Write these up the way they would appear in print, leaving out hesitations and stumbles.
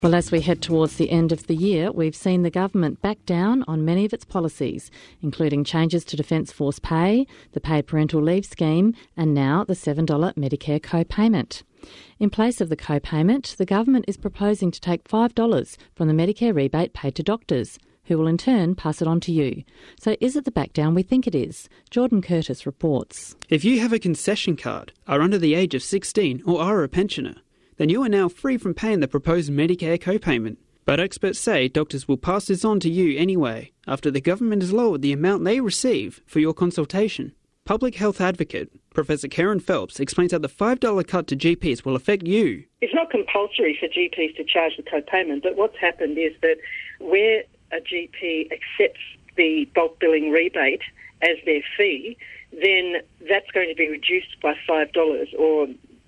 Well, as we head towards the end of the year, we've seen the government back down on many of its policies, including changes to Defence Force pay, the paid parental leave scheme, and now the $7 Medicare co-payment. In place of the co-payment, the government is proposing to take $5 from the Medicare rebate paid to doctors, who will in turn pass it on to you. So is it the back down we think it is? Jordan Curtis reports. If you have a concession card, are under the age of 16 or are a pensioner, then you are now free from paying the proposed Medicare co-payment. But experts say doctors will pass this on to you anyway, after the government has lowered the amount they receive for your consultation. Public health advocate Professor Karen Phelps explains how the $5 cut to GPs will affect you. It's not compulsory for GPs to charge the co-payment, but what's happened is that where a GP accepts the bulk billing rebate as their fee, then that's going to be reduced by $5 or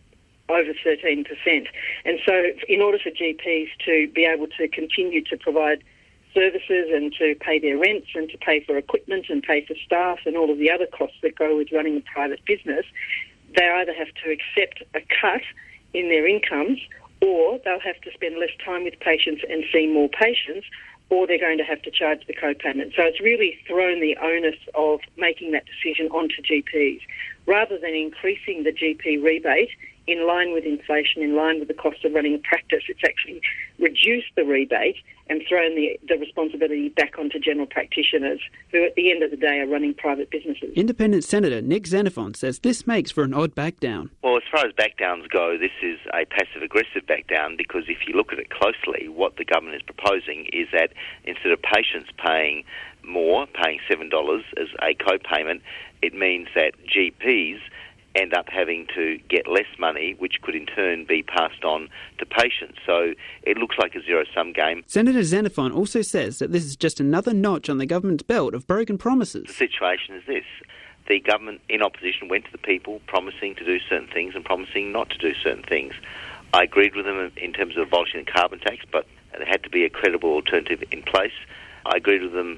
over 13%. And so in order for GPs to be able to continue to provide services and to pay their rents and to pay for equipment and pay for staff and all of the other costs that go with running a private business, they either have to accept a cut in their incomes, or they'll have to spend less time with patients and see more patients, or they're going to have to charge the co-payment. So it's really thrown the onus of making that decision onto GPs. Rather than increasing the GP rebate in line with inflation, in line with the cost of running a practice, it's actually reduced the rebate and thrown the responsibility back onto general practitioners, who at the end of the day are running private businesses. Independent Senator Nick Xenophon says this makes for an odd backdown. Well, as far as backdowns go, this is a passive-aggressive backdown, because if you look at it closely, what the government is proposing is that instead of patients paying more, paying $7 as a co-payment, it means that GPs end up having to get less money, which could in turn be passed on to patients. So it looks like a zero-sum game. Senator Xenophon also says that this is just another notch on the government's belt of broken promises. The situation is this. The government in opposition went to the people promising to do certain things and promising not to do certain things. I agreed with them in terms of abolishing the carbon tax, but there had to be a credible alternative in place. I agreed with them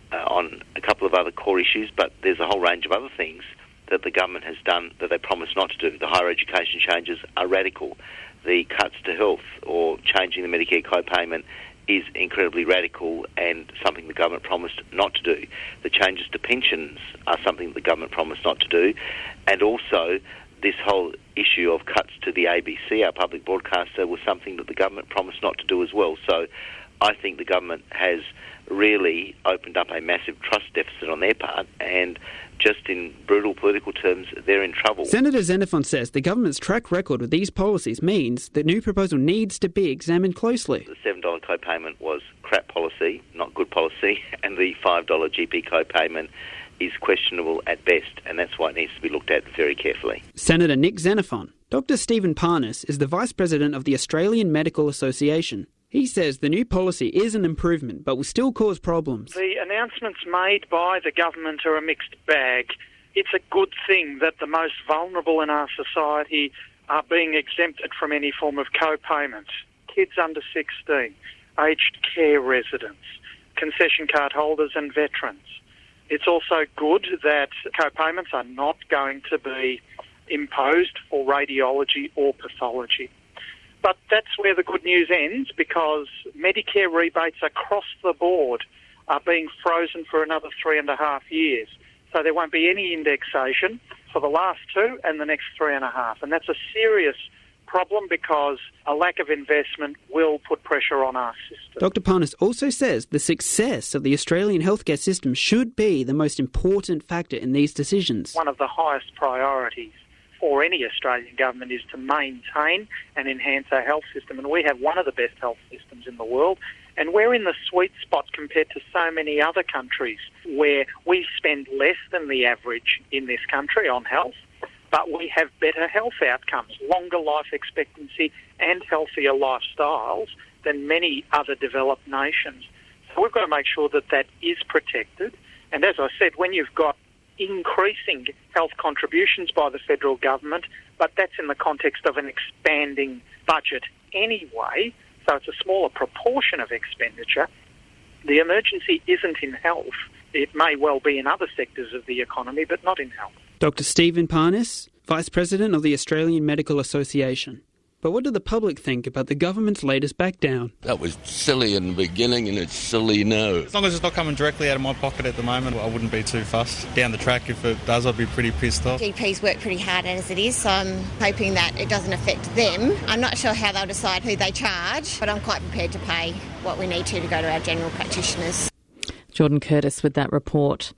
on a couple of other core issues, but there's a whole range of other things that the government has done that they promised not to do. The higher education changes are radical. The cuts to health or changing the Medicare co-payment is incredibly radical and something the government promised not to do. The changes to pensions are something the government promised not to do. And also this whole issue of cuts to the ABC, our public broadcaster, was something that the government promised not to do as well. So I think the government has really opened up a massive trust deficit on their part, and just in brutal political terms, they're in trouble. Senator Xenophon says the government's track record with these policies means the new proposal needs to be examined closely. The $7 co-payment was crap policy, not good policy, and the $5 GP co-payment is questionable at best, and that's why it needs to be looked at very carefully. Senator Nick Xenophon. Dr. Stephen Parnas is the Vice President of the Australian Medical Association. He says the new policy is an improvement, but will still cause problems. The announcements made by the government are a mixed bag. It's a good thing that the most vulnerable in our society are being exempted from any form of co-payment. Kids under 16, aged care residents, concession card holders and veterans. It's also good that co-payments are not going to be imposed for radiology or pathology. But that's where the good news ends, because Medicare rebates across the board are being frozen for another 3.5 years. So there won't be any indexation for the last 2 and the next 3.5. And that's a serious problem, because a lack of investment will put pressure on our system. Dr. Parnas also says the success of the Australian healthcare system should be the most important factor in these decisions. One of the highest priorities for any Australian government is to maintain and enhance our health system. And we have one of the best health systems in the world. And we're in the sweet spot compared to so many other countries where we spend less than the average in this country on health, but we have better health outcomes, longer life expectancy and healthier lifestyles than many other developed nations. So we've got to make sure that that is protected. And as I said, when you've got increasing health contributions by the federal government, but that's in the context of an expanding budget anyway, so it's a smaller proportion of expenditure. The emergency isn't in health. It may well be in other sectors of the economy, but not in health. Dr. Stephen Parnas, Vice President of the Australian Medical Association. But what do the public think about the government's latest backdown? That was silly in the beginning and it's silly now. As long as it's not coming directly out of my pocket at the moment, I wouldn't be too fussed. Down the track, if it does, I'd be pretty pissed off. GPs work pretty hard as it is, so I'm hoping that it doesn't affect them. I'm not sure how they'll decide who they charge, but I'm quite prepared to pay what we need to go to our general practitioners. Jordan Curtis with that report.